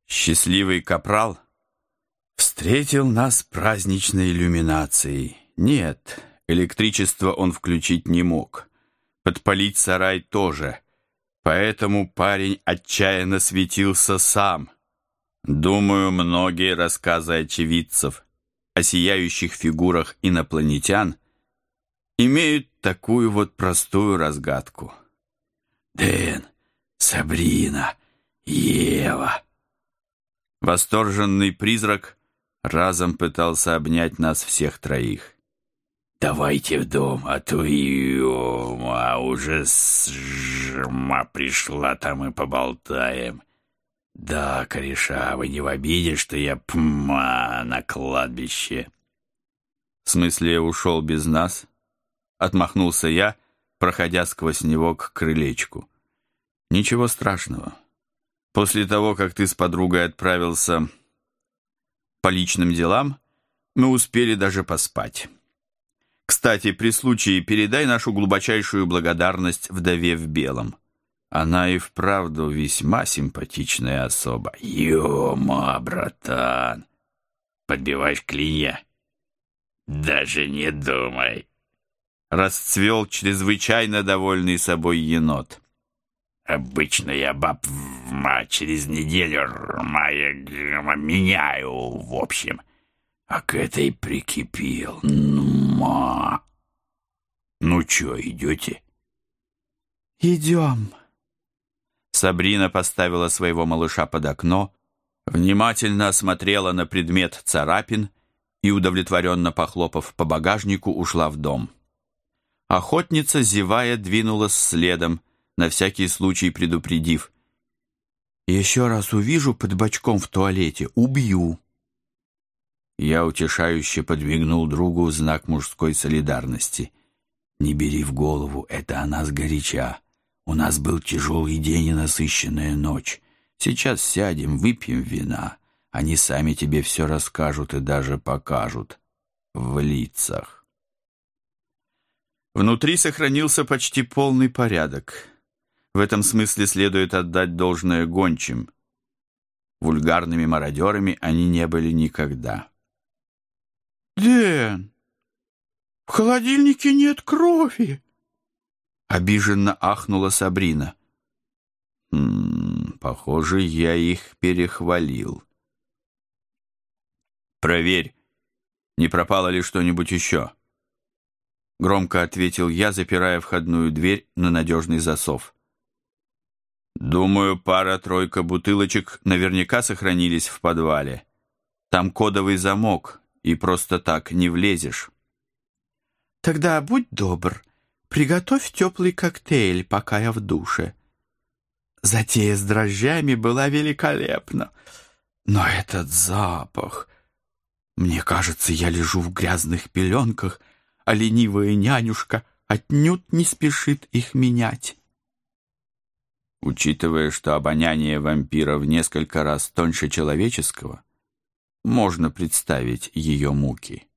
Счастливый капрал встретил нас праздничной иллюминацией. Нет, электричество он включить не мог. Подпалить сарай тоже. Поэтому парень отчаянно светился сам. Думаю, многие рассказы очевидцев о сияющих фигурах инопланетян имеют такую вот простую разгадку. «Дэн, Сабрина, Ева!» Восторженный призрак разом пытался обнять нас всех троих. «Давайте в дом, а то уже жма пришла, там и поболтаем. Да, кореша, вы не в обиде, что я на кладбище?» «В смысле, ушел без нас?» Отмахнулся я, проходя сквозь него к крылечку. «Ничего страшного. После того, как ты с подругой отправился по личным делам, мы успели даже поспать. Кстати, при случае передай нашу глубочайшую благодарность вдове в белом. Она и вправду весьма симпатичная особа». «Ё-ма, братан, подбиваешь клинья? Даже не думай!» Расцвел чрезвычайно довольный собой енот. «Обычно я баб через неделю меняю, в общем. А к этой прикипел. Ну чё, идёте?» «Идём». Сабрина поставила своего малыша под окно, внимательно осмотрела на предмет царапин и, удовлетворенно похлопав по багажнику, ушла в дом. Охотница, зевая, двинулась следом, на всякий случай предупредив: «Еще раз увижу под бочком в туалете, убью». Я утешающе подмигнул другу в знак мужской солидарности. «Не бери в голову, это она сгоряча. У нас был тяжелый день и насыщенная ночь. Сейчас сядем, выпьем вина. Они сами тебе все расскажут и даже покажут. В лицах». Внутри сохранился почти полный порядок. В этом смысле следует отдать должное гончим. Вульгарными мародерами они не были никогда. «Дэн, в холодильнике нет крови!» Обиженно ахнула Сабрина. Похоже, я их перехвалил. «Проверь, не пропало ли что-нибудь еще?» Громко ответил я, запирая входную дверь на надежный засов. «Думаю, пара-тройка бутылочек наверняка сохранились в подвале. Там кодовый замок, и просто так не влезешь». «Тогда будь добр, приготовь теплый коктейль, пока я в душе. Затея с дрожжами была великолепна. Но этот запах... Мне кажется, я лежу в грязных пеленках, а ленивая нянюшка отнюдь не спешит их менять». Учитывая, что обоняние вампира в несколько раз тоньше человеческого, можно представить ее муки.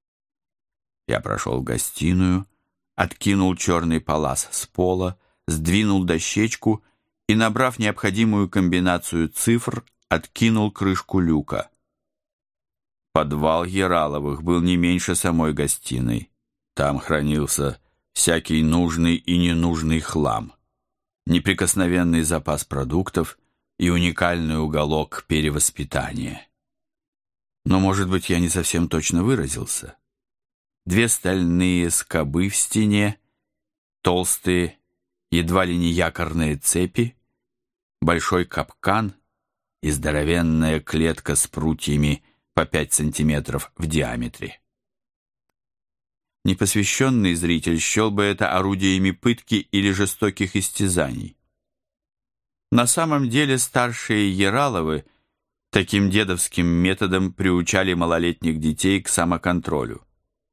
Я прошел в гостиную, откинул черный палас с пола, сдвинул дощечку и, набрав необходимую комбинацию цифр, откинул крышку люка. Подвал Яраловых был не меньше самой гостиной. Там хранился всякий нужный и ненужный хлам, неприкосновенный запас продуктов и уникальный уголок перевоспитания. Но, может быть, я не совсем точно выразился. 2 стальные скобы в стене, толстые, едва ли не якорные цепи, большой капкан и здоровенная клетка с прутьями по 5 сантиметров в диаметре. Непосвященный зритель счел бы это орудиями пытки или жестоких истязаний. На самом деле старшие Яраловы таким дедовским методом приучали малолетних детей к самоконтролю.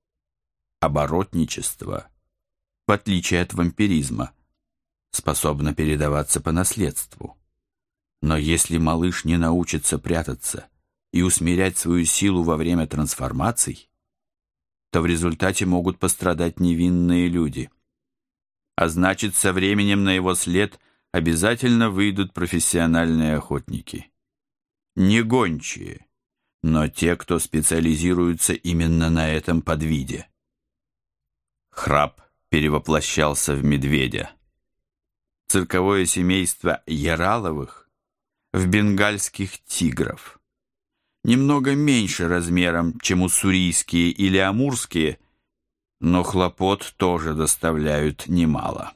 Оборотничество, в отличие от вампиризма, способно передаваться по наследству. Но если малыш не научится прятаться и усмирять свою силу во время трансформаций, то в результате могут пострадать невинные люди. А значит, со временем на его след обязательно выйдут профессиональные охотники. не гончие, но те, кто специализируется именно на этом подвиде. Храп перевоплощался в медведя. Цирковое семейство Яраловых в бенгальских тигров. Немного меньше размером, чем уссурийские или амурские, но хлопот тоже доставляют немало.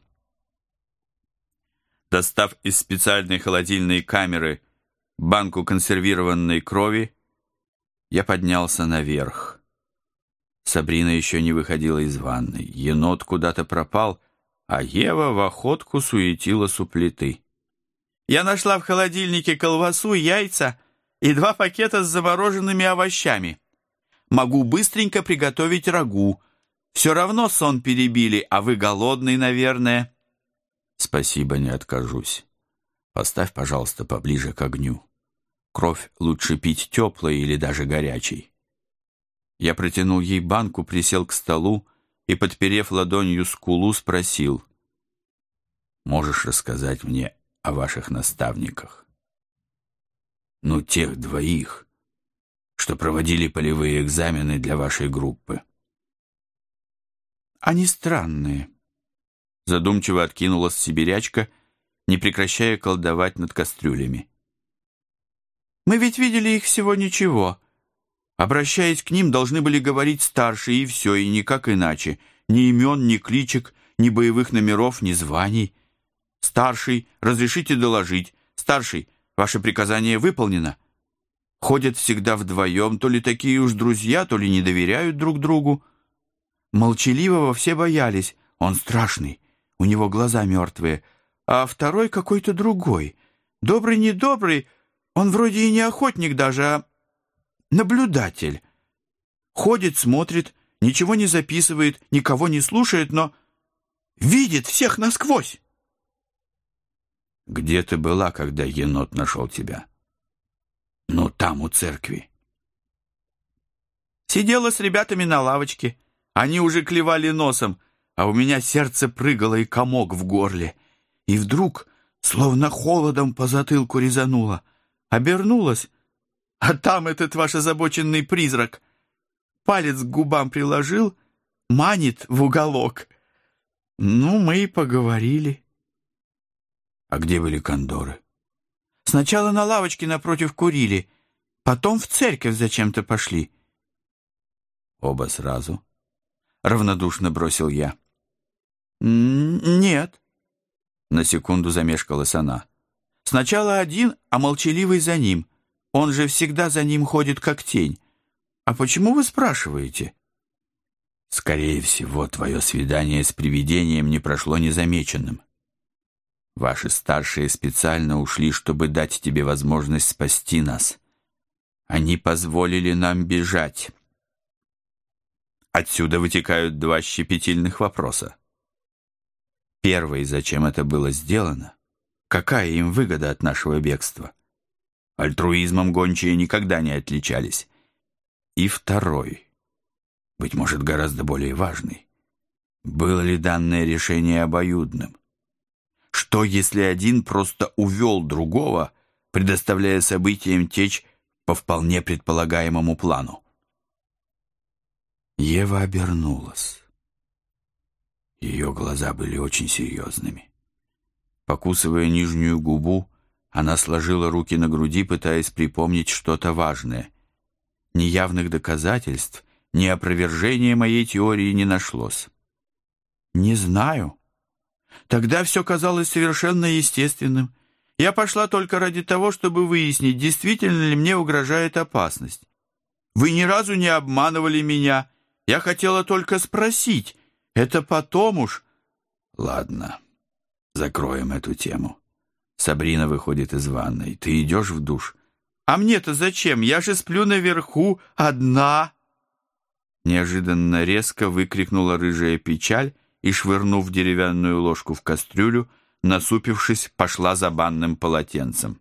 Достав из специальной холодильной камеры банку консервированной крови, я поднялся наверх. Сабрина еще не выходила из ванной. Енот куда-то пропал, а Ева в охотку суетилась у плиты. «Я нашла в холодильнике колбасу, яйца и 2 пакета с замороженными овощами. Могу быстренько приготовить рагу. Все равно сон перебили, а вы голодный, наверное». «Спасибо, не откажусь. Поставь, пожалуйста, поближе к огню. Кровь лучше пить теплой или даже горячей». Я протянул ей банку, присел к столу и, подперев ладонью скулу, спросил: «Можешь рассказать мне о ваших наставниках? Ну, тех 2, что проводили полевые экзамены для вашей группы». «Они странные». Задумчиво откинулась сибирячка, не прекращая колдовать над кастрюлями. «Мы ведь видели их всего ничего. Обращаясь к ним, должны были говорить старшие, и все, и никак иначе. Ни имен, ни кличек, ни боевых номеров, ни званий. Старший, разрешите доложить. Старший, ваше приказание выполнено. Ходят всегда вдвоем, то ли такие уж друзья, то ли не доверяют друг другу. Молчаливого все боялись, он страшный, у него глаза мертвые, а второй какой-то другой. Добрый-недобрый, он вроде и не охотник даже, а наблюдатель. Ходит, смотрит, ничего не записывает, никого не слушает, но видит всех насквозь». «Где ты была, когда енот нашел тебя?» «Ну, там, у церкви». «Сидела с ребятами на лавочке. Они уже клевали носом, а у меня сердце прыгало и комок в горле. И вдруг, словно холодом по затылку резануло, обернулась, а там этот ваш озабоченный призрак. Палец к губам приложил, манит в уголок. Ну, мы и поговорили». «А где были кондоры?» «Сначала на лавочке напротив курили, потом в церковь зачем-то пошли». «Оба сразу?» — равнодушно бросил я. «Нет». На секунду замешкалась она. «Сначала один, а молчаливый за ним. Он же всегда за ним ходит, как тень. А почему вы спрашиваете?» «Скорее всего, твое свидание с привидением не прошло незамеченным. Ваши старшие специально ушли, чтобы дать тебе возможность спасти нас. Они позволили нам бежать». Отсюда вытекают 2 щепетильных вопроса. Первый: зачем это было сделано? Какая им выгода от нашего бегства? Альтруизмом гончие никогда не отличались. И второй, быть может, гораздо более важный: было ли данное решение обоюдным? Что, если один просто увел другого, предоставляя событиям течь по вполне предполагаемому плану? Ева обернулась. Ее глаза были очень серьезными. Покусывая нижнюю губу, она сложила руки на груди, пытаясь припомнить что-то важное. Ни явных доказательств, ни опровержения моей теории не нашлось. «Не знаю. Тогда все казалось совершенно естественным. Я пошла только ради того, чтобы выяснить, действительно ли мне угрожает опасность. Вы ни разу не обманывали меня. Я хотела только спросить. Это потом уж...» «Ладно, закроем эту тему. Сабрина выходит из ванной. Ты идешь в душ?» «А мне-то зачем? Я же сплю наверху, одна!» Неожиданно резко выкрикнула рыжая печаль и, швырнув деревянную ложку в кастрюлю, насупившись, пошла за банным полотенцем.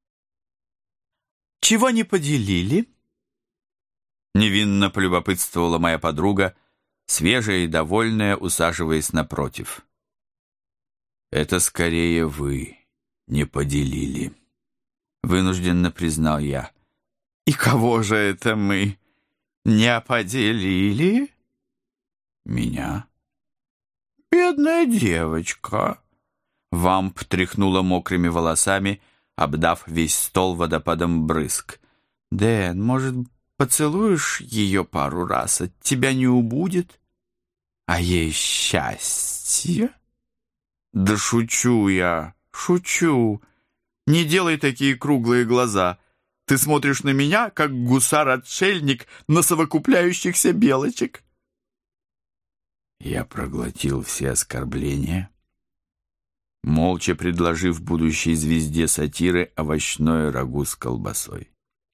«Чего не поделили?» Невинно полюбопытствовала моя подруга, свежая и довольная, усаживаясь напротив. «Это скорее вы не поделили». вынужденно признал я. И кого же это мы не поделили? Меня. Бедная девочка. Вамп тряхнула мокрыми волосами, обдав весь стол водопадом брызг. Дэн, может, поцелуешь ее пару раз, от тебя не убудет? А ей счастье? Да шучу я, шучу. Не делай такие круглые глаза. Ты смотришь на меня, как гусар-отшельник на совокупляющихся белочек. Я проглотил все оскорбления, молча предложив будущей звезде сатиры овощное рагу с колбасой.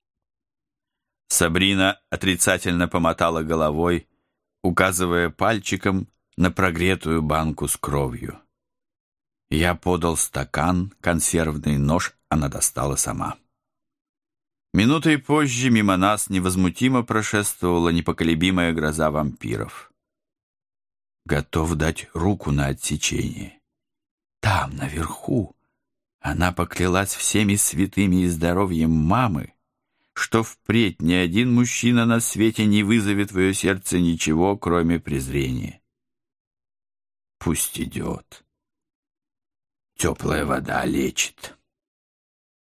Сабрина отрицательно помотала головой, указывая пальчиком на прогретую банку с кровью. Я подал стакан, консервный нож она достала сама. Минутой позже мимо нас невозмутимо прошествовала непоколебимая гроза вампиров. Готов дать руку на отсечение. Там, наверху, она поклялась всеми святыми и здоровьем мамы, что впредь ни один мужчина на свете не вызовет в ее сердце ничего, кроме презрения. Пусть идет. Теплая вода лечит.